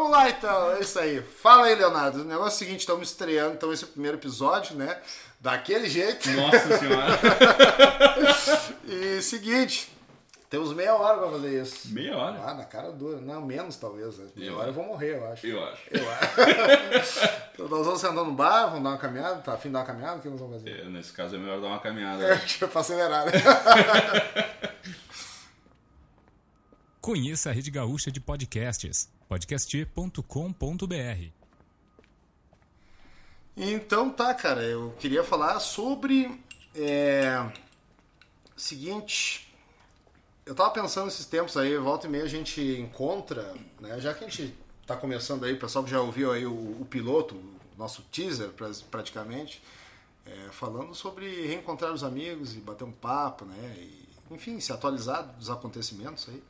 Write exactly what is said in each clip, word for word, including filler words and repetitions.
Vamos lá então, é isso aí. Fala aí, Leonardo. O negócio é o seguinte, estamos estreando então esse é o primeiro episódio, né? Daquele jeito. Nossa senhora. E seguinte, temos meia hora pra fazer isso. Meia hora? Ah, na cara dura. Não, menos talvez. Né? Meia Eu hora eu vou morrer, eu acho. Eu acho. Eu acho. Então nós vamos sentar no bar, vamos dar uma caminhada. Tá afim de dar uma caminhada? O que nós vamos fazer? É, nesse caso é melhor dar uma caminhada. É, deixa eu acelerar, né? Conheça a Rede Gaúcha de Podcasts. podcast ponto com ponto b r. Então tá, cara, eu queria falar sobre é, seguinte, eu tava pensando nesses tempos aí, volta e meia a gente encontra, né, já que a gente tá começando aí, o pessoal que já ouviu aí o, o piloto, o nosso teaser praticamente, é, falando sobre reencontrar os amigos e bater um papo, né, e, enfim, se atualizar dos acontecimentos aí.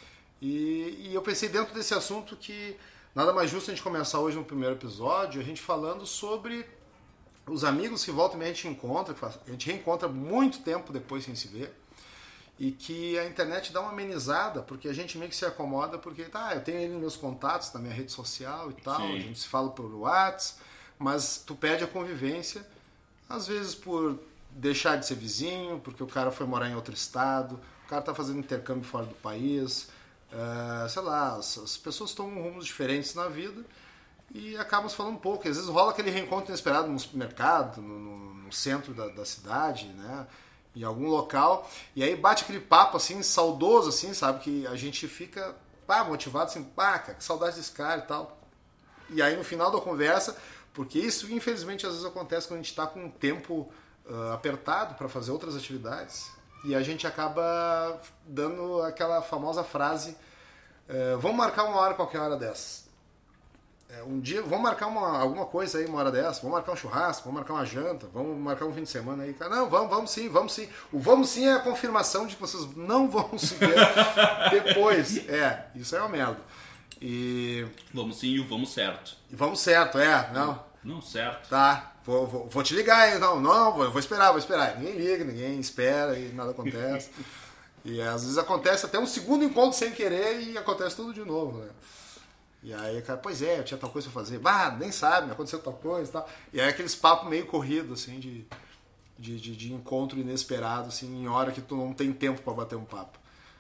E, e eu pensei dentro desse assunto que nada mais justo a gente começar hoje no primeiro episódio, a gente falando sobre os amigos que volta e meia a gente encontra, a gente reencontra muito tempo depois sem se ver, e que a internet dá uma amenizada, porque a gente meio que se acomoda, porque tá, eu tenho ele nos meus contatos, na minha rede social e tal, Sim. A gente se fala por WhatsApp, mas tu perde a convivência, às vezes por deixar de ser vizinho, porque o cara foi morar em outro estado, o cara tá fazendo intercâmbio fora do país. Uh, sei lá, as, as pessoas tomam rumos diferentes na vida e acabam se falando um pouco. Às vezes rola aquele reencontro inesperado no supermercado, no, no, no centro da, da cidade, né? Em algum local, e aí bate aquele papo assim, saudoso, assim, sabe? Que a gente fica pá, motivado, assim, pá, cara, que saudade desse cara e tal. E aí no final da conversa, porque isso infelizmente às vezes acontece quando a gente está com um tempo uh, apertado para fazer outras atividades. E a gente acaba dando aquela famosa frase, é, vamos marcar uma hora qualquer hora dessa. É, um dia, vamos marcar uma, alguma coisa aí uma hora dessa, vamos marcar um churrasco, vamos marcar uma janta, vamos marcar um fim de semana aí. Não, vamos, vamos sim, vamos sim. O vamos sim é a confirmação de que vocês não vão se ver depois. É, isso é uma merda. E... Vamos sim e o vamos certo. E vamos certo, é, não. Não, certo. Tá. Vou, vou, vou te ligar, hein? Não, não, vou, vou esperar, vou esperar. Ninguém liga, ninguém espera e nada acontece. E às vezes acontece até um segundo encontro sem querer e acontece tudo de novo, né? E aí, cara, pois é, eu tinha tal coisa pra fazer. Ah, nem sabe, aconteceu tal coisa e tal. E aí aqueles papos meio corridos, assim, de, de, de, de encontro inesperado, assim, em hora que tu não tem tempo pra bater um papo.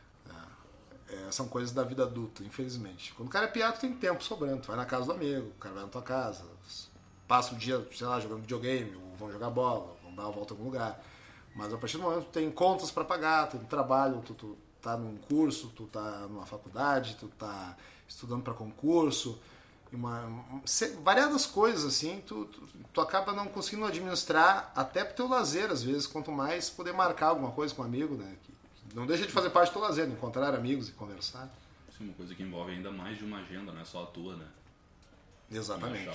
É, é, são coisas da vida adulta, infelizmente. Quando o cara é piado, tu tem tempo sobrando. Tu vai na casa do amigo, o cara vai na tua casa, passa o dia, sei lá, jogando videogame, ou vão jogar bola, vão dar uma volta em algum lugar. Mas a partir do momento que tu tem contas para pagar, tu tem trabalho, tu, tu tá num curso, tu tá numa faculdade, tu tá estudando para concurso, uma, variadas coisas assim, tu, tu, tu acaba não conseguindo administrar até pro teu lazer, às vezes, quanto mais poder marcar alguma coisa com um amigo, né? Que não deixa de fazer parte do teu lazer, encontrar amigos e conversar. Sim, uma coisa que envolve ainda mais de uma agenda, não é só a tua, né? Exatamente.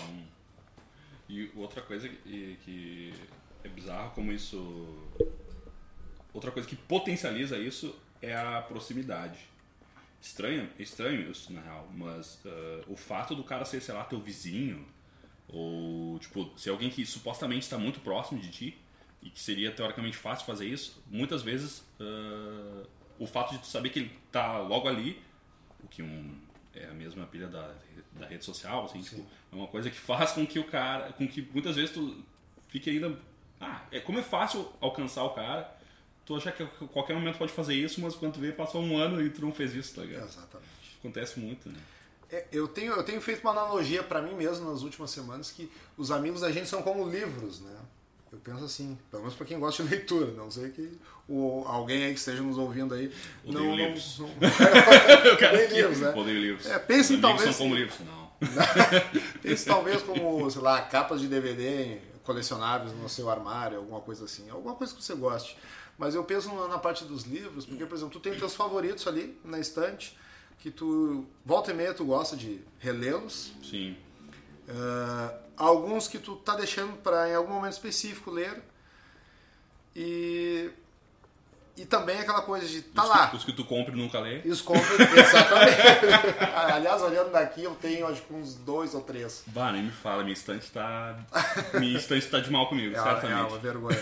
E outra coisa que, que é bizarro como isso... Outra coisa que potencializa isso é a proximidade. Estranho, estranho isso, na real, mas uh, o fato do cara ser, sei lá, teu vizinho, ou, tipo, ser alguém que supostamente está muito próximo de ti, e que seria teoricamente fácil fazer isso, muitas vezes uh, o fato de tu saber que ele tá logo ali, o que um... é a mesma pilha da, da rede social, assim, tipo, é uma coisa que faz com que o cara, com que muitas vezes tu fique ainda, ah, é, como é fácil alcançar o cara, tu acha que a qualquer momento pode fazer isso, mas quando tu vê, passou um ano e tu não fez isso, tá ligado? Exatamente. Acontece muito, né? É, eu, tenho, eu tenho feito uma analogia pra mim mesmo nas últimas semanas, que os amigos da gente são como livros, né? Eu penso assim, pelo menos pra quem gosta de leitura, não sei que o, alguém aí que esteja nos ouvindo aí... Odeio não, livros. Não, não, Odeio livros, né? Odeio livros. É, pense Os talvez... são como livros, não. Pense talvez como, sei lá, capas de D V D colecionáveis no seu armário, alguma coisa assim, alguma coisa que você goste. Mas eu penso na parte dos livros, porque, por exemplo, tu tem teus favoritos ali na estante, que tu, volta e meia, tu gosta de relê-los. Sim. Uh, alguns que tu tá deixando para em algum momento específico ler. E, e também aquela coisa de tá os lá. Que, os que tu compra e nunca lê. E os compra, exatamente. Aliás, olhando daqui, eu tenho acho que uns dois ou três. Bah, nem me fala, minha estante tá. Minha estante tá de mal comigo, é, certamente. É uma vergonha.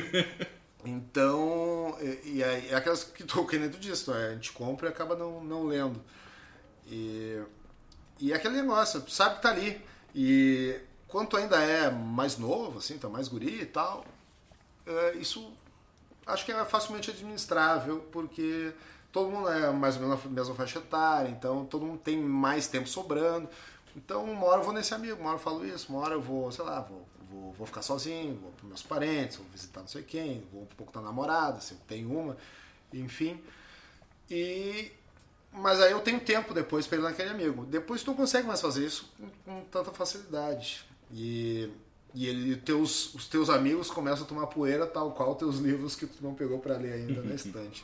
Então, e, e é, é aquelas que tu, que nem tu disse, a gente compra e acaba não, não lendo. E, e é aquele negócio, tu sabe que tá ali. E quando tu ainda é mais novo, assim, tá mais guri e tal, é, isso acho que é facilmente administrável, porque todo mundo é mais ou menos na mesma faixa etária, então todo mundo tem mais tempo sobrando. Então uma hora eu vou nesse amigo, uma hora eu falo isso, uma hora eu vou, sei lá, vou, vou, vou ficar sozinho, vou pros meus parentes, vou visitar não sei quem, vou um pouco da namorada, se eu tenho uma, enfim. E... Mas aí eu tenho tempo depois para ir naquele amigo. Depois tu não consegue mais fazer isso com, com tanta facilidade. E, e ele, teus, os teus amigos começam a tomar poeira tal qual teus livros que tu não pegou para ler ainda na estante.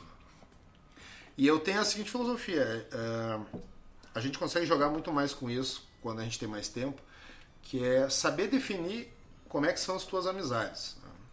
E eu tenho a seguinte filosofia. É, a gente consegue jogar muito mais com isso quando a gente tem mais tempo, que é saber definir como é que são as tuas amizades.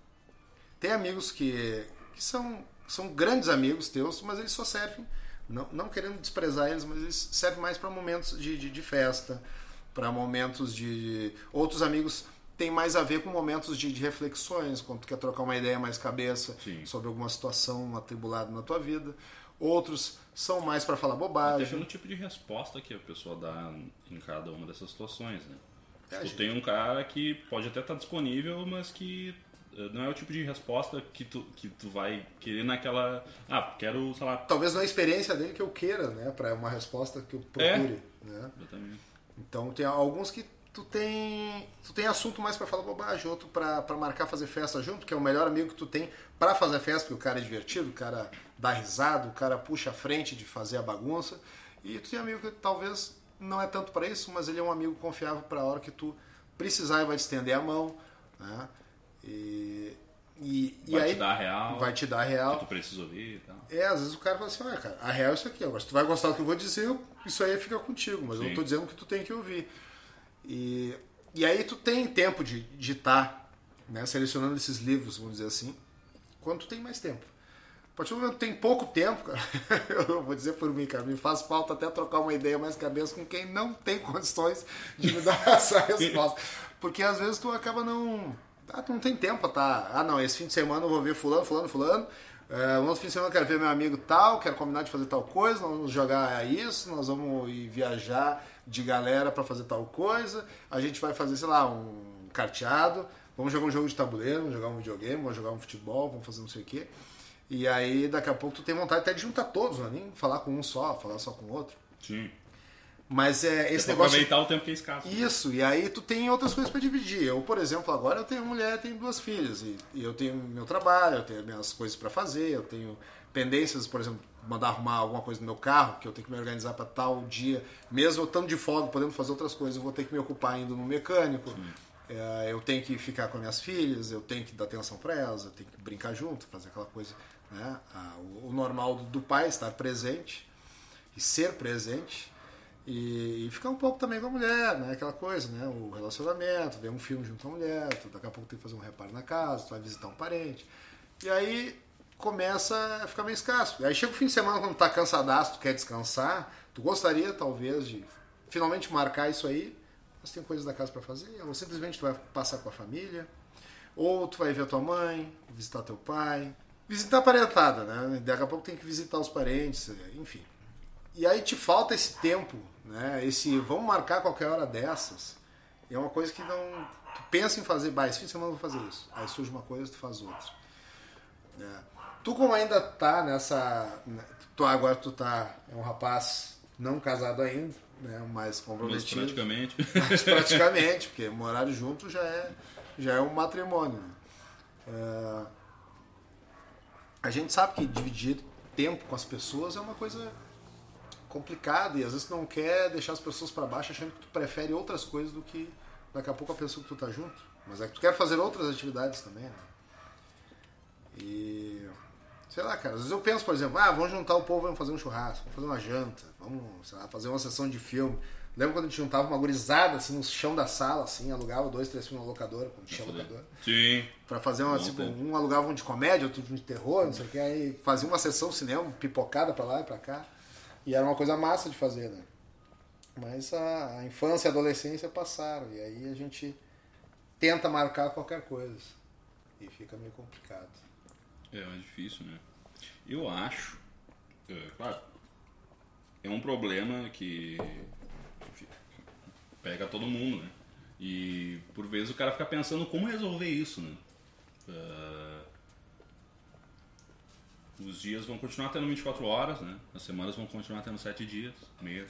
Tem amigos que, que são, são grandes amigos teus, mas eles só servem... Não, não querendo desprezar eles, mas eles servem mais para momentos de, de, de festa, para momentos de... Outros amigos têm mais a ver com momentos de, de reflexões, quando tu quer trocar uma ideia mais cabeça Sim. sobre alguma situação atribulada na tua vida. Outros são mais para falar bobagem. Até pelo tipo de resposta que a pessoa dá em cada uma dessas situações, né? É, tipo, gente... tem um cara que pode até estar disponível, mas que... não é o tipo de resposta que tu, que tu vai querer naquela... Ah, quero, sei lá... Talvez não é a experiência dele que eu queira, né? Para uma resposta que eu procure. É, né? Exatamente. Então tem alguns que tu tem, tu tem assunto mais para falar bobagem, outro para marcar fazer festa junto, que é o melhor amigo que tu tem para fazer festa, porque o cara é divertido, o cara dá risada, o cara puxa a frente de fazer a bagunça. E tu tem amigo que talvez não é tanto para isso, mas ele é um amigo confiável para a hora que tu precisar e vai te estender a mão, né? E, e, vai e aí te dar a real. Vai te dar a real. Que tu precisa ouvir e tal. É, às vezes o cara fala assim, olha, cara, a real é isso aqui. Agora, se tu vai gostar do que eu vou dizer, isso aí fica contigo, mas Sim. eu não tô dizendo que tu tem que ouvir. E, e aí tu tem tempo de estar tá, né, selecionando esses livros, vamos dizer assim, quando tu tem mais tempo. A partir do momento que tem pouco tempo, cara, eu vou dizer por mim, cara, me faz falta até trocar uma ideia mais cabeça com quem não tem condições de me dar essa resposta. Porque às vezes tu acaba não... Ah, tu não tem tempo, tá? Ah, não, esse fim de semana eu vou ver fulano, fulano, fulano. É, um outro fim de semana eu quero ver meu amigo tal, quero combinar de fazer tal coisa, nós vamos jogar isso, nós vamos ir viajar de galera pra fazer tal coisa, a gente vai fazer, sei lá, um carteado, vamos jogar um jogo de tabuleiro, vamos jogar um videogame, vamos jogar um futebol, vamos fazer não sei o quê. E aí daqui a pouco tu tem vontade até de juntar todos, não é nem falar com um só, falar só com o outro. Sim. Mas é esse é negócio... aproveitar o tempo que é escasso. Isso, e aí tu tem outras coisas para dividir. Eu, por exemplo, agora eu tenho mulher, tenho duas filhas, e, e eu tenho meu trabalho, eu tenho minhas coisas para fazer, eu tenho pendências, por exemplo, mandar arrumar alguma coisa no meu carro, que eu tenho que me organizar para tal dia, mesmo eu estando de folga, podendo fazer outras coisas, eu vou ter que me ocupar indo no mecânico, é, eu tenho que ficar com as minhas filhas, eu tenho que dar atenção para elas, eu tenho que brincar junto, fazer aquela coisa, né? Ah, o, o normal do, do pai, estar presente e ser presente. E, e ficar um pouco também com a mulher, né? Aquela coisa, né? O relacionamento, ver um filme junto com a mulher, tu, daqui a pouco tem que fazer um reparo na casa, tu vai visitar um parente. E aí começa a ficar meio escasso. E aí chega o fim de semana, quando tu tá cansadaço, tu quer descansar, tu gostaria talvez de finalmente marcar isso aí, mas tem coisas da casa para fazer, ou simplesmente tu vai passar com a família, ou tu vai ver a tua mãe, visitar teu pai, visitar a parentada, né? Daqui a pouco tem que visitar os parentes, enfim. E aí te falta esse tempo, né? Esse vamos marcar qualquer hora dessas. É uma coisa que não... Tu pensa em fazer, bah, esse fim de semana eu vou fazer isso. Aí surge uma coisa, tu faz outra. É. Tu como ainda tá nessa... Tu, agora tu tá... É um rapaz não casado ainda, né? Mas comprometido. Mas praticamente. Mas praticamente, porque morar junto já é, já é um matrimônio. Né? É... A gente sabe que dividir tempo com as pessoas é uma coisa... complicado, e às vezes tu não quer deixar as pessoas para baixo achando que tu prefere outras coisas do que daqui a pouco a pessoa que tu tá junto, mas é que tu quer fazer outras atividades também, né? E sei lá, cara, às vezes eu penso, por exemplo, ah, vamos juntar o povo, vamos fazer um churrasco, vamos fazer uma janta, vamos, sei lá, fazer uma sessão de filme. Lembra quando a gente juntava uma gurizada assim no chão da sala, assim, alugava dois, três filmes na locadora, quando tinha locadora. Sim. Pra fazer uma, tipo, um alugava um de comédia, outro de terror, não sei o que, aí fazia uma sessão de cinema, pipocada pra lá e pra cá. E era uma coisa massa de fazer, né? Mas a, a infância e a adolescência passaram. E aí a gente tenta marcar qualquer coisa. E fica meio complicado. É mais difícil, né? Eu acho... É, claro, é um problema que... pega todo mundo, né? E por vezes o cara fica pensando como resolver isso, né? Uh, os dias vão continuar tendo vinte e quatro horas, né? As semanas vão continuar tendo sete dias, mês,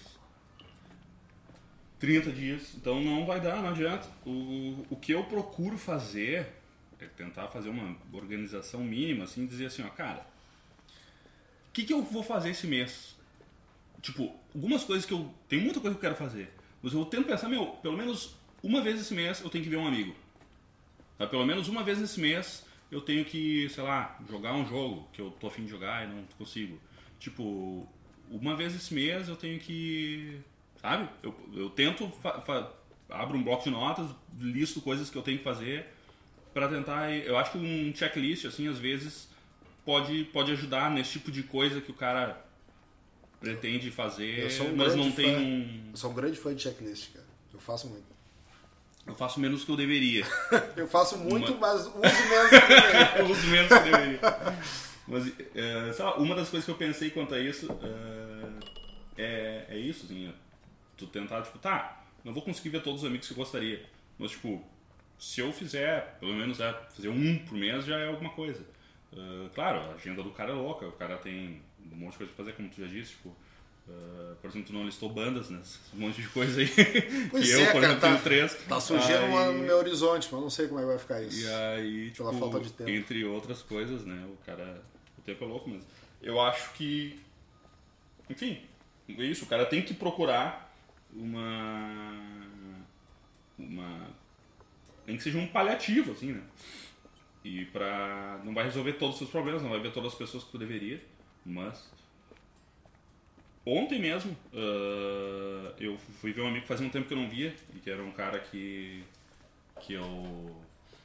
trinta dias. Então não vai dar, não adianta. O, o que eu procuro fazer é tentar fazer uma organização mínima, assim, dizer assim, ó, cara, o que, que eu vou fazer esse mês? Tipo, algumas coisas que eu... Tem muita coisa que eu quero fazer, mas eu tento pensar, meu, pelo menos uma vez esse mês eu tenho que ver um amigo. Mas pelo menos uma vez nesse mês eu tenho que, sei lá, jogar um jogo que eu tô a fim de jogar e não consigo. Tipo, uma vez esse mês eu tenho que... Sabe? Eu, eu tento... Fa- fa- abro um bloco de notas, listo coisas que eu tenho que fazer pra tentar... Eu acho que um checklist, assim, às vezes pode, pode ajudar nesse tipo de coisa que o cara pretende fazer, Eu sou um mas grande não tem fã. um... Eu sou um grande fã de checklist, cara. Eu faço muito. Eu faço menos do que eu deveria. Eu faço muito, Uma- mas uso menos do que deveria. Eu uso menos do que eu deveria. Mas, é, sei lá, uma das coisas que eu pensei quanto a isso é, é, é isso, assim, é tu tentar, tipo, tá, não vou conseguir ver todos os amigos que eu gostaria, mas, tipo, se eu fizer, pelo menos, é, fazer um por mês já é alguma coisa. Uh, claro, a agenda do cara é louca, o cara tem um monte de coisa pra fazer, como tu já disse, tipo, uh, por exemplo, tu não listou bandas, né? Um monte de coisa aí. Pois que é, eu, por cara, exemplo, tá, tenho três. tá surgindo Aí- uma no meu horizonte, mas não sei como é que vai ficar isso. E aí, Pela tipo, falta de tempo. entre outras coisas, né? O cara... O tempo é louco, mas... Eu acho que... Enfim, é isso. O cara tem que procurar uma... Uma... Nem que seja um paliativo, assim, né? E pra... Não vai resolver todos os seus problemas, não vai ver todas as pessoas que tu deveria, mas... Ontem mesmo, uh, eu fui ver um amigo que fazia um tempo que eu não via, e que era um cara que... Que eu...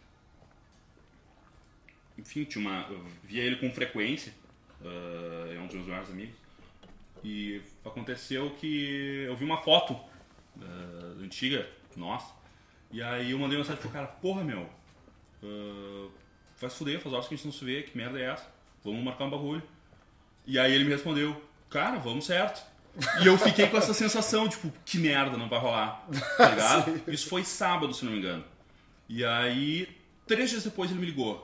Enfim, tinha uma, eu via ele com frequência, uh, é um dos meus melhores amigos, e aconteceu que eu vi uma foto uh, antiga, nossa, e aí eu mandei uma mensagem pro cara, porra meu, uh, vai se fuder, faz horas que a gente não se vê, que merda é essa? Vamos marcar um bagulho. E aí ele me respondeu, cara, vamos certo. E eu fiquei com essa sensação, tipo, que merda, não vai rolar, tá ligado? Isso foi sábado, se não me engano. E aí, três dias depois ele me ligou.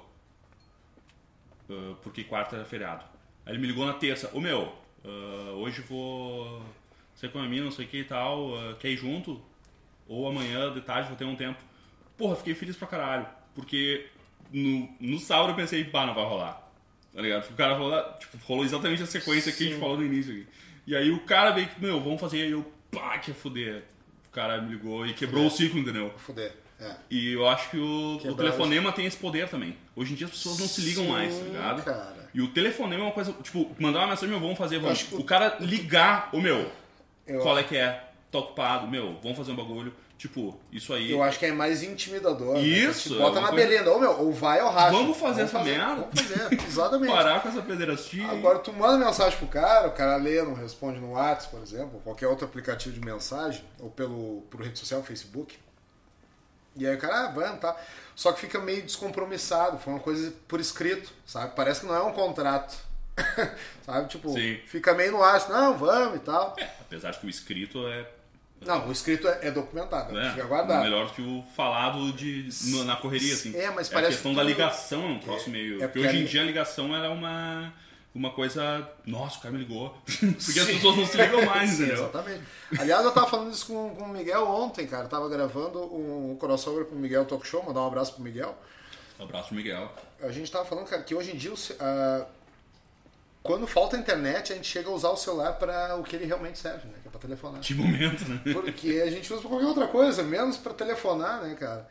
Uh, porque quarta era feriado. Aí ele me ligou na terça. Ô meu, uh, hoje vou sair com a minha, não sei o que e tal. Uh, quer ir junto? Ou amanhã de tarde vou ter um tempo. Porra, fiquei feliz pra caralho. Porque no, no sábado eu pensei, pá, não vai rolar. Tá ligado? Porque o cara rolou, tipo, rolou exatamente a sequência que a gente falou no início aqui. E aí o cara veio que, meu, vamos fazer. E eu, pá, que é fuder. O cara me ligou e quebrou o ciclo, entendeu? Fuder. É. E eu acho que o, o Quebrar telefonema tem esse poder também. Hoje em dia as pessoas não se ligam Sim, mais, tá ligado? cara. E o telefonema é uma coisa, tipo, mandar uma mensagem, meu, vamos fazer, vamos. acho que O o- cara ligar, ô meu, Eu- qual é que é? Tô ocupado, meu, vamos fazer um bagulho. Tipo, isso aí. Eu acho que é mais intimidador. Isso, Né? Bota é uma na coisa- berlinda. Ou, meu, ou vai ou racha. Vamos fazer essa merda? Vamos fazer, exatamente. Parar com essa pederastia. Agora tu manda mensagem pro cara, o cara lê, não responde no WhatsApp, por exemplo, ou qualquer outro aplicativo de mensagem, ou pelo por rede social, Facebook. E aí o cara, ah, vamos, tá. Só que fica meio descompromissado, foi uma coisa por escrito, sabe? Parece que não é um contrato. Sabe? Tipo, Sim. fica meio no ar, não, vamos e tal. É, apesar de que o escrito é, Não, o escrito é, é documentado, né, fica guardado. melhor que o falado de, no- na correria, assim. É, mas a parece questão que da tu- ligação é um troço É, meio... é porque porque hoje em ali- dia a ligação era uma, uma coisa... Nossa, o cara me ligou. Porque as pessoas não se ligam mais, Sim, entendeu? exatamente. Aliás, eu tava falando isso com, com o Miguel ontem, cara. Eu tava gravando um crossover com o Miguel Talk Show, mandar um abraço pro Miguel. Um abraço, Miguel. A gente tava falando, cara, que hoje em dia, o ce- ah, quando falta internet, a gente chega a usar o celular para o que ele realmente serve, né? Que é pra telefonar. Que momento, né? Porque a gente usa pra qualquer outra coisa, menos pra telefonar, né, cara?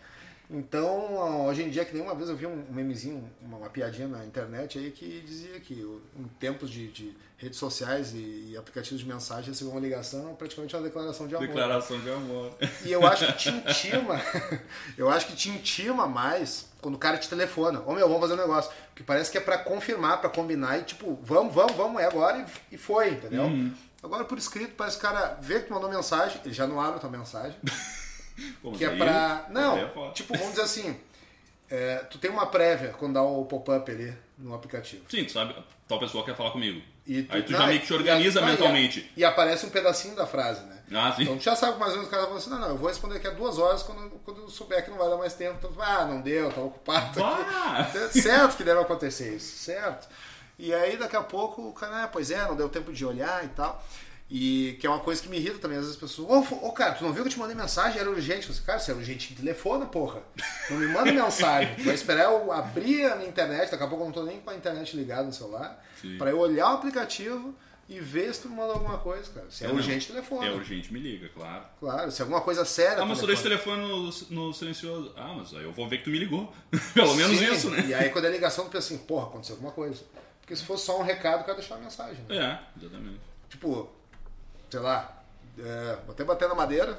Então, hoje em dia, que nem uma vez eu vi um memezinho, uma, uma piadinha na internet aí que dizia que o- em tempos de, de redes sociais e, e aplicativos de mensagem, receber uma ligação é praticamente uma declaração de amor. Declaração de amor. E eu acho que te intima, eu acho que te intima mais quando o cara te telefona. Ô meu, vamos fazer um negócio. Porque parece que é pra confirmar, pra combinar e tipo, vamos, vamos, vamos, é agora e, e foi, entendeu? Uhum. Agora por escrito, parece que o cara vê que tu mandou mensagem, ele já não abre a tua mensagem. Pô, mas Que é aí- pra. Não, aí é foda. tipo, vamos dizer assim. é, tu tem uma prévia quando dá o pop-up ali no aplicativo. Sim, tu sabe, tal pessoa quer falar comigo. E aí tu já meio que te organiza e aí, mentalmente. E, e aparece um pedacinho da frase, né? Ah, sim. Então tu já sabe mais ou menos o cara falando assim, não, não, eu vou responder aqui a duas horas quando, quando eu souber que não vai dar mais tempo. Então, ah, não deu, tá ocupado aqui. Certo que deve acontecer isso, certo. E aí daqui a pouco o cara, ah, pois é, não deu tempo de olhar e tal. E que é uma coisa que me irrita também, às vezes as pessoas, ô, oh, oh, cara, tu não viu que eu te mandei mensagem? Era urgente. Eu disse, cara, se é urgente, telefona, porra. Não me manda mensagem. Vai esperar eu abrir a minha internet, daqui a pouco eu não tô nem com a internet ligada no celular, sim, pra eu olhar o aplicativo e ver se tu me manda alguma coisa, cara. Se é, é urgente, não. Telefona. É urgente, me liga, claro. Claro, se é alguma coisa séria. Ah, mas tu deixa o telefone no, no silencioso. Ah, mas aí eu vou ver que tu me ligou. Pelo menos sim, isso, né? E aí quando é ligação, tu pensa assim, porra, aconteceu alguma coisa. Porque se fosse só um recado, o cara deixava uma mensagem. Né? É, exatamente. Tipo, sei lá, é, vou até bater na madeira,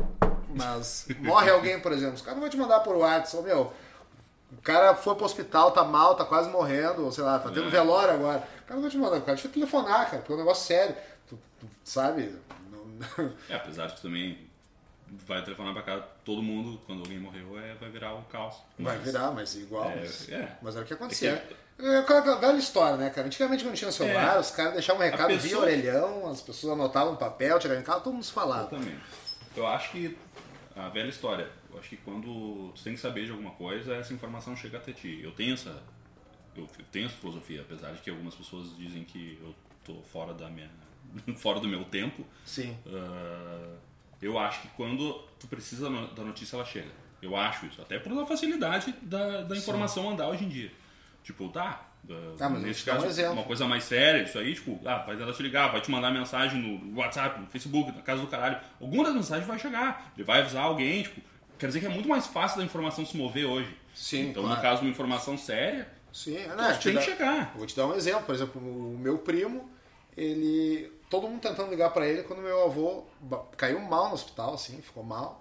mas morre alguém, por exemplo. Os caras não vão te mandar por WhatsApp, meu. O cara foi pro hospital, tá mal, tá quase morrendo, ou sei lá, tá tendo é. velório agora. O cara não vai te mandar, o cara deixa eu telefonar, cara, porque é um negócio sério. Tu, tu sabe? Não... É, apesar de que também vai telefonar pra cá, todo mundo, quando alguém morreu, é, vai virar um caos. Mas... Vai virar, mas igual. É, mas, é. mas era o que acontecia. É que... É aquela velha história, né, cara? Antigamente quando tinha celular, é. os caras deixavam um recado pessoa... via orelhão, as pessoas anotavam no papel, tiravam em casa, todo mundo se falava. Exatamente. Eu acho que a velha história, eu acho que quando tu tem que saber de alguma coisa, essa informação chega até ti. Eu tenho essa, eu tenho essa filosofia, apesar de que algumas pessoas dizem que eu tô fora da minha, fora do meu tempo. Sim. Uh, eu acho que quando tu precisa da notícia, ela chega. Eu acho isso, até por facilidade da, da informação Sim. andar hoje em dia. Tipo, tá, tá mas nesse caso, um uma coisa mais séria, isso aí, tipo, ah, vai ela te ligar, vai te mandar mensagem no WhatsApp, no Facebook, na casa do caralho. Alguma das mensagens vai chegar, ele vai avisar alguém, tipo, quer dizer que é muito mais fácil da informação se mover hoje. Sim, então, claro. no caso de uma informação séria, Sim, então, né, tem dá, que chegar. Vou te dar um exemplo, por exemplo, o meu primo, ele, todo mundo tentando ligar pra ele quando meu avô caiu mal no hospital, assim, ficou mal,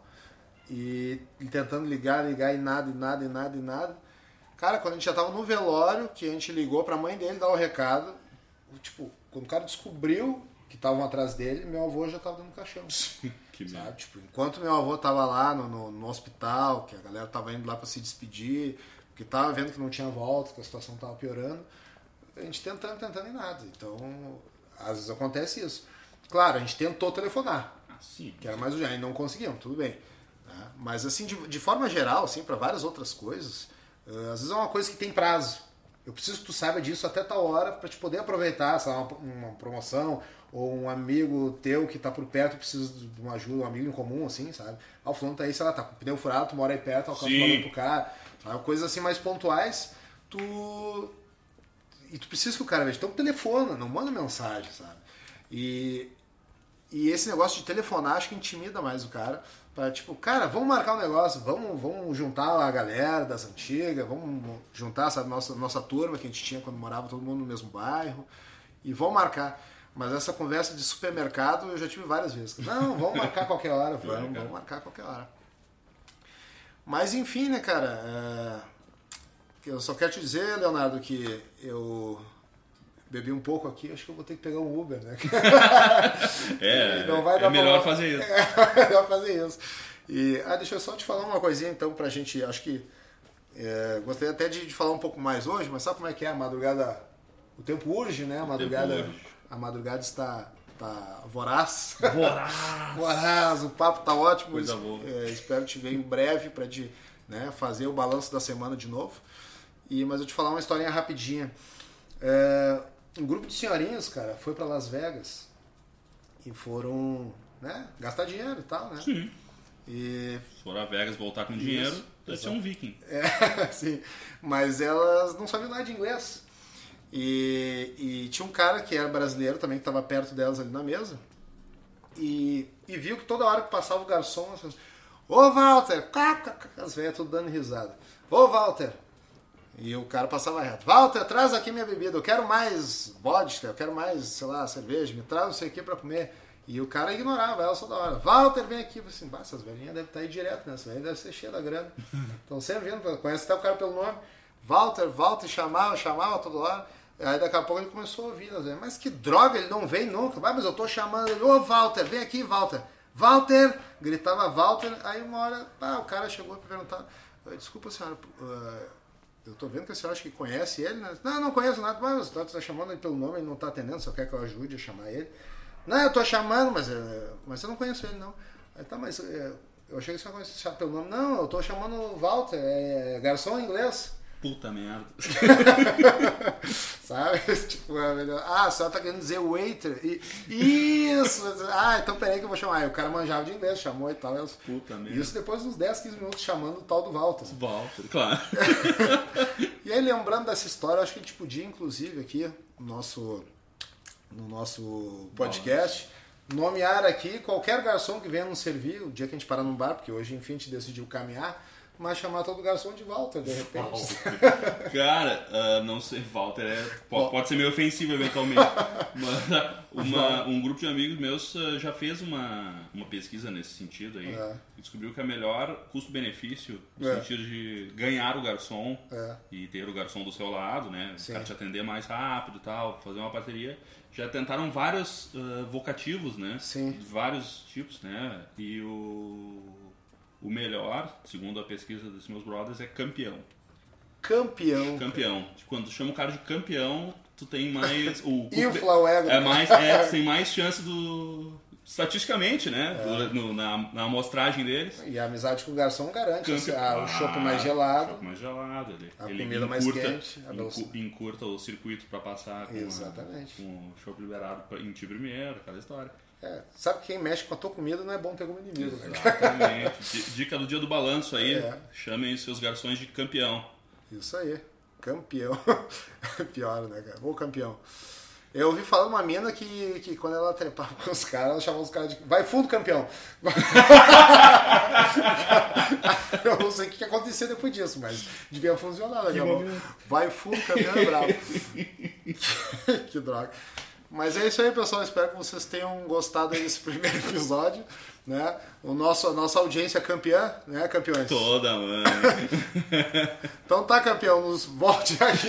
e ele tentando ligar, ligar e nada, e nada, e nada, e nada. Cara, quando a gente já tava no velório, que a gente ligou pra mãe dele dar o recado, tipo, quando o cara descobriu que estavam atrás dele, meu avô já tava dentro do caixão. Que sabe? Tipo, enquanto meu avô tava lá no, no, no hospital, que a galera tava indo lá pra se despedir, que tava vendo que não tinha volta, que a situação tava piorando, a gente tentando, tentando e nada. Então, às vezes acontece isso. Claro, a gente tentou telefonar, ah, sim, que era mais urgente, aí não conseguimos, tudo bem. Né? Mas assim, de, de forma geral, assim, para várias outras coisas, uh, às vezes é uma coisa que tem prazo. Eu preciso que tu saiba disso até tal hora para te poder aproveitar, sabe, uma, uma promoção, ou um amigo teu que tá por perto e precisa de uma ajuda, um amigo em comum, assim, sabe? Ah, o fulano tá aí, sei lá, tá com o pneu furado, tu mora aí perto, alcança o valor pro cara, sabe? Coisas assim mais pontuais, tu... E tu precisa que o cara veja. Então telefona, não manda mensagem, sabe? E, e esse negócio de telefonar acho que intimida mais o cara. Pra, tipo, cara, vamos marcar um negócio, vamos, vamos juntar a galera das antigas, vamos juntar, sabe, nossa, nossa turma que a gente tinha quando morava todo mundo no mesmo bairro, e vamos marcar. Mas essa conversa de supermercado eu já tive várias vezes. Não, vamos marcar qualquer hora, vamos, vamos marcar qualquer hora. Mas enfim, né, cara, é... eu só quero te dizer, Leonardo, que eu bebi um pouco aqui, acho que eu vou ter que pegar um Uber, né? É, não vai é dar melhor pra... fazer isso. É melhor fazer isso. E, ah, deixa eu só te falar uma coisinha, então, pra gente, acho que, é, gostaria até de, de falar um pouco mais hoje, mas sabe como é que é? A madrugada, o tempo urge, né? A madrugada, a madrugada está, está voraz. Voraz! Voraz, o papo tá ótimo. Coisa boa. É, espero te ver em breve pra te, né, fazer o balanço da semana de novo. E, mas eu te falar uma historinha rapidinha. É, um grupo de senhorinhas, cara, foi pra Las Vegas e foram, né, gastar dinheiro e tal, né? Sim. E foram a Vegas voltar com dinheiro, deve ser um viking. É, sim. Mas elas não sabiam nada de inglês. E, e tinha um cara que era brasileiro também, que estava perto delas ali na mesa. E, e viu que toda hora que passava o garçom, assim, ô Walter, as velhas tudo dando risada. Ô Walter. E o cara passava reto. Walter, traz aqui minha bebida. Eu quero mais vodka, eu quero mais, sei lá, cerveja. Me traz não sei o que pra comer. E o cara ignorava ela só da hora. Walter, vem aqui. Eu falei assim, bah, essas velhinhas devem estar aí direto, né? Essas velhinhas devem ser cheias da grana. Então sempre vindo, conhece até o cara pelo nome. Walter, Walter, chamava, chamava toda hora. Aí daqui a pouco ele começou a ouvir. Né? Mas que droga, ele não vem nunca. Ah, mas eu tô chamando ele. Ô Walter, vem aqui, Walter. Walter! Gritava Walter. Aí uma hora, ah, o cara chegou pra perguntar. Desculpa, senhora... Uh, eu tô vendo que a senhora acha que conhece ele, né? Não, não conheço nada, mas você tá chamando ele pelo nome, ele não tá atendendo, só quer que eu ajude a chamar ele. Não, eu tô chamando, mas, mas eu não conheço ele, não. Aí, tá, mas eu achei que você conhecia pelo nome. Não, eu tô chamando o Walter, é garçom em inglês. Puta merda. Sabe? Tipo, ah, a senhora tá querendo dizer waiter. E, isso! Ah, então peraí que eu vou chamar. Aí o cara manjava de inglês, chamou e tal. Eu, Puta merda. Isso depois de uns dez, quinze minutos chamando o tal do Walter. Walter, claro. E aí, lembrando dessa história, acho que a gente podia, inclusive, aqui no nosso, no nosso podcast, nomear aqui qualquer garçom que venha nos servir, o dia que a gente parar num bar, porque hoje, enfim, a gente decidiu caminhar. Mas chamar todo garçom de Walter, de repente. Cara, uh, não sei, Walter é, pode, pode ser meio ofensivo eventualmente. Mas uma, um grupo de amigos meus uh, já fez uma, uma pesquisa nesse sentido aí. É. E descobriu que a melhor custo-benefício, no é. sentido de ganhar o garçom é. e ter o garçom do seu lado, né? Sim. O cara te atender mais rápido e tal, fazer uma parceria. Já tentaram vários uh, vocativos, né? Sim. De vários tipos, né? E o... O melhor, segundo a pesquisa dos meus brothers, é campeão. Campeão. Campeão. Quando tu chama o cara de campeão, tu tem mais... O infla o ego. É mais, é, tem mais chance do... Estatisticamente, né? É. Do, no, na, na amostragem deles. E a amizade com o garçom garante. Assim, ah, o chopp ah, mais gelado. O chopp mais gelado. Ele, a ele comida encurta, mais quente. A encurta, encurta o circuito para passar com, Exatamente. A, com o chopp liberado em ti primeiro, aquela história. É, sabe que quem mexe com a tua comida não é bom ter como inimigo. Exatamente. Dica do dia do balanço aí, é. Chamem seus garçons de campeão. Isso aí, campeão. Pior, né, cara? Ou campeão. Eu ouvi falar de uma mina que, que quando ela trepava com os caras, ela chamava os caras de... Vai fundo, campeão! Eu não sei o que aconteceu depois disso, mas devia funcionar. Né, Vai fundo, campeão é bravo. Que droga. Mas é isso aí, pessoal. Espero que vocês tenham gostado desse primeiro episódio, né? O nosso, a nossa audiência campeã, né, campeões? Toda, mano. Então tá, campeão. Nos volte aqui.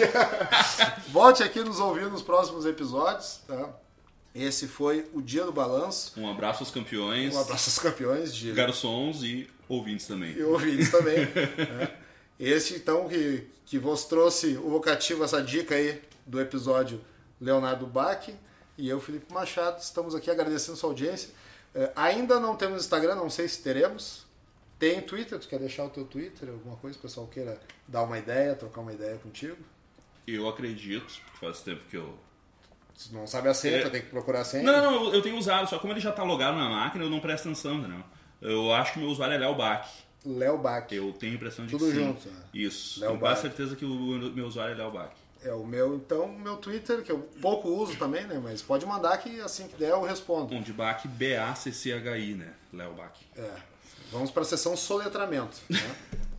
Volte aqui nos ouvir nos próximos episódios, tá? Esse foi o Dia do Balanço. Um abraço aos campeões. Um abraço aos campeões. De... garçons e ouvintes também. E ouvintes também. Né? Esse, então, que, que vos trouxe o vocativo, essa dica aí do episódio Leonardo Bach. E eu, Felipe Machado, estamos aqui agradecendo sua audiência. É, ainda não temos Instagram, não sei se teremos. Tem Twitter, tu quer deixar o teu Twitter, alguma coisa que o pessoal queira dar uma ideia, trocar uma ideia contigo? Eu acredito, porque faz tempo que eu... Se não sabe a senha, é... tem que procurar a senha. Não, não, eu tenho usado, só como ele já está logado na máquina, eu não presto atenção, entendeu? Eu acho que o meu usuário é Léo Bach. Léo Bach. Eu tenho a impressão de Tudo que sim. junto. Né? Isso, Léo tenho quase certeza que o meu usuário é Léo Bach. É o meu, então, o meu Twitter, que eu pouco uso também, né? Mas pode mandar que assim que der eu respondo. Bom, de Bach, B A C C H I, né? Léo Bach. É. Vamos para a sessão soletramento. Né?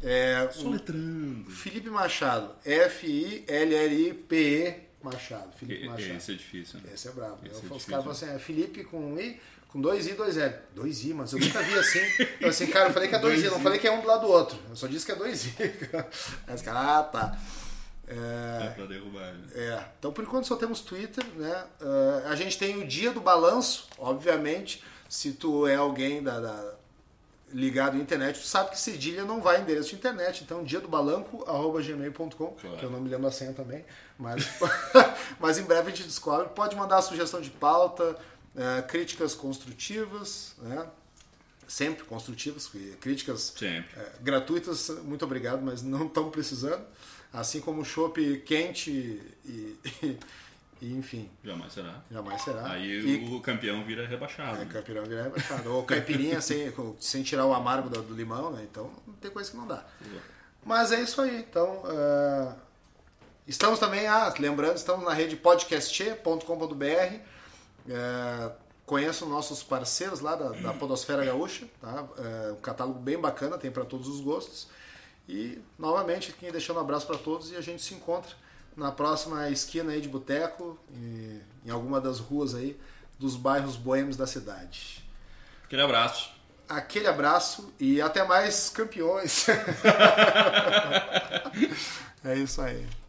É, Soletrando. Felipe Machado. F I L L I P E Machado. Felipe e, Machado. Esse é difícil, né? Esse é brabo. Esse Eu, é os difícil, caras falam assim, é Felipe com um I, com dois I e dois L. Dois I, mas eu nunca vi assim. Eu assim, cara, eu falei que é dois, dois I, não falei que é um do lado do outro. Eu só disse que é dois I. Aí os caras, ah, tá. É, é pra derrubar, né? É. Então, por enquanto, só temos Twitter, né? Uh, a gente tem o Dia do Balanço, obviamente. Se tu é alguém da, da, ligado à internet, tu sabe que cedilha não vai em endereço de internet. Então, dia do balanco arroba gmail ponto com, claro. Que eu não me lembro a senha também. Mas, mas em breve a gente descobre. Pode mandar sugestão de pauta, uh, críticas construtivas, né? Sempre construtivas, críticas Sempre. Uh, gratuitas, muito obrigado, mas não estamos precisando. Assim como o chopp quente e, e, e enfim. Jamais será. Jamais será. Aí e, o campeão vira rebaixado. É, né? campeão vira rebaixado. Ou caipirinha sem, sem tirar o amargo do, do limão, né? Então tem coisa que não dá. Uhum. Mas é isso aí. Então, uh, estamos também, ah, lembrando, estamos na rede podcast ponto com ponto b r. Uh, conheçam nossos parceiros lá da, da Podosfera Gaúcha. Tá? Uh, um catálogo bem bacana, tem para todos os gostos. E, novamente, aqui deixando um abraço para todos e a gente se encontra na próxima esquina aí de boteco, em, em alguma das ruas aí dos bairros boêmios da cidade. Aquele abraço. Aquele abraço e até mais, campeões. É isso aí.